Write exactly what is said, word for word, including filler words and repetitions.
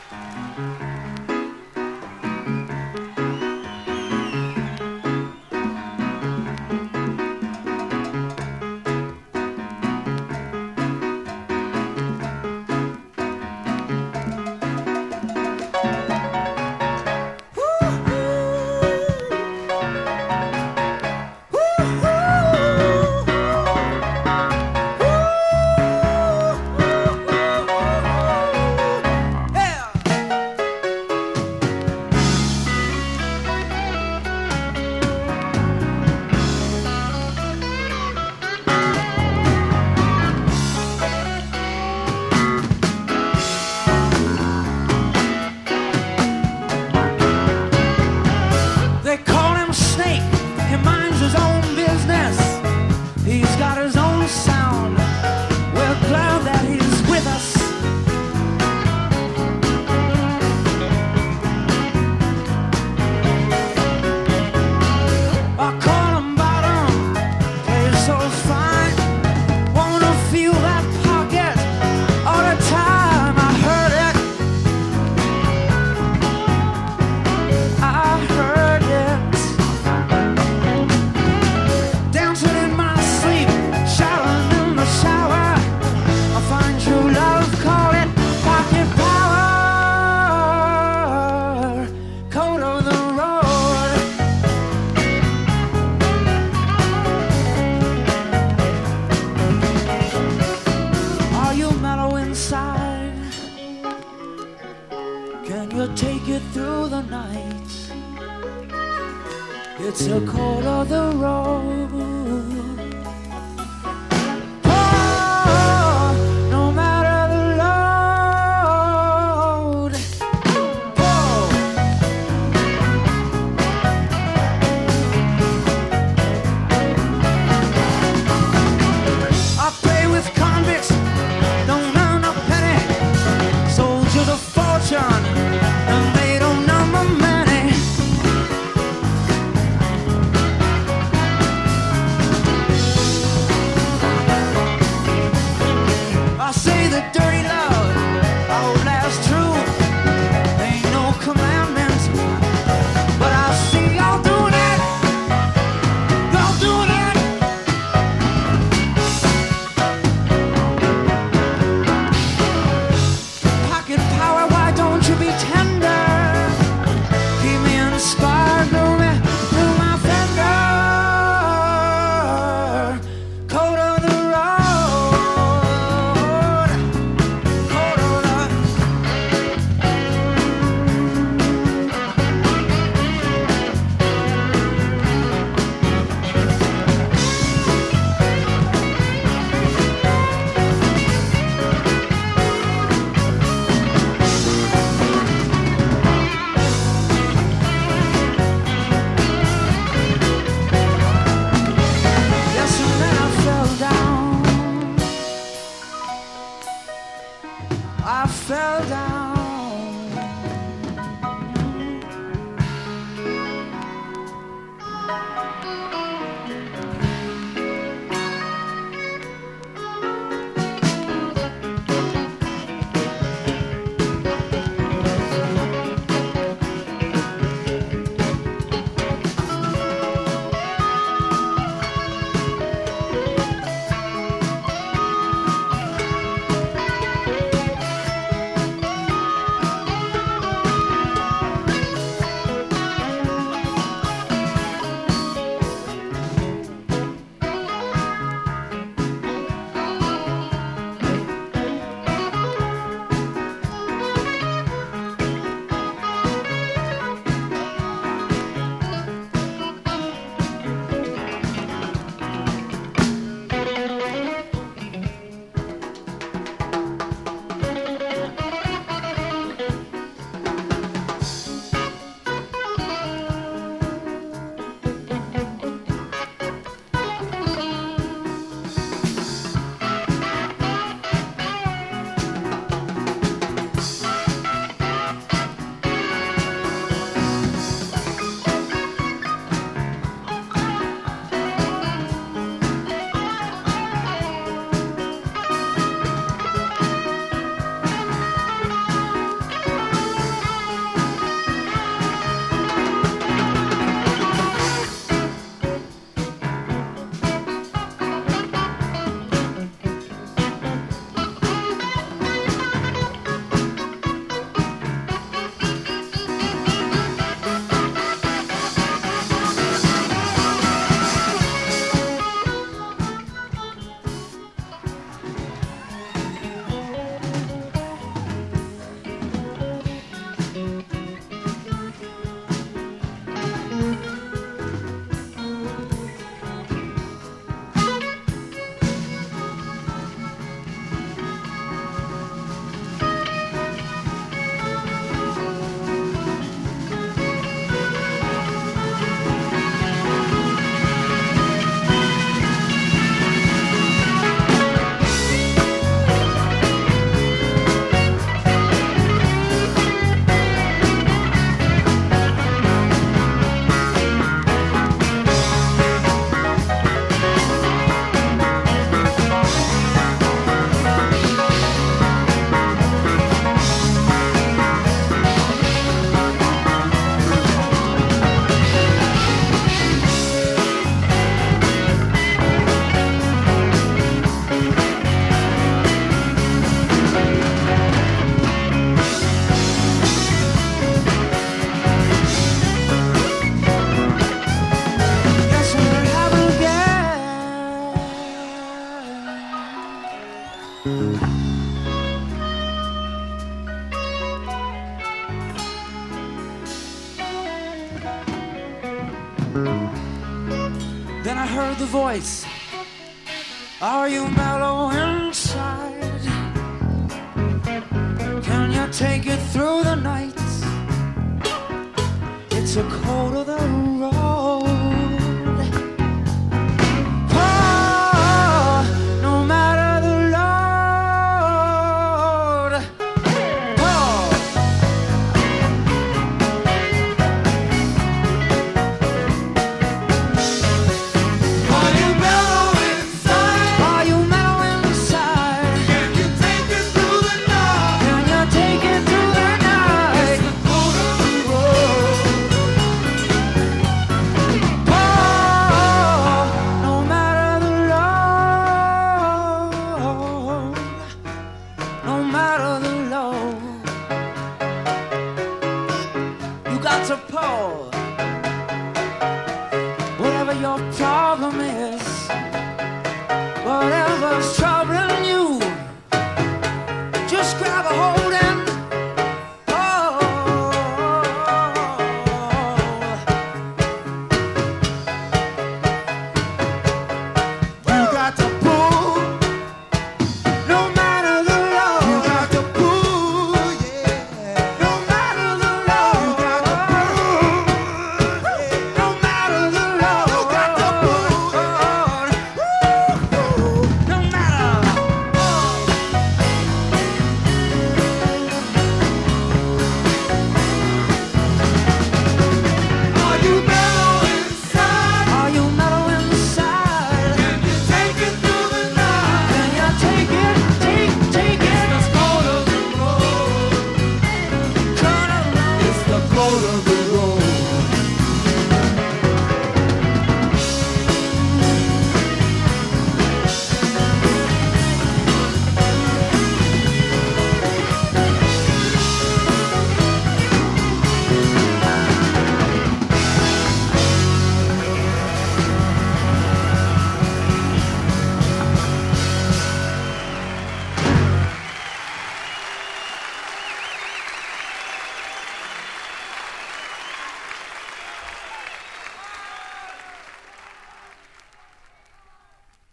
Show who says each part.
Speaker 1: It's a code of the road. Oh, no matter the load. Oh. I play with convicts, don't earn a penny. Soldiers of fortune, and they don't number many. Then I heard the voice, are you mellow inside? Can you take it through the night? It's a cold of the road. Oh, no matter the load. Oh. Are you mellow inside? Are you mellow inside? Can you take it through the night? Can you take it through the night? It's the cold of the road. To pull whatever your problem is, whatever's troubling you, just grab a hold and pull. You got to pull, no matter the load. You got to pull, yeah, no matter the load. You got to the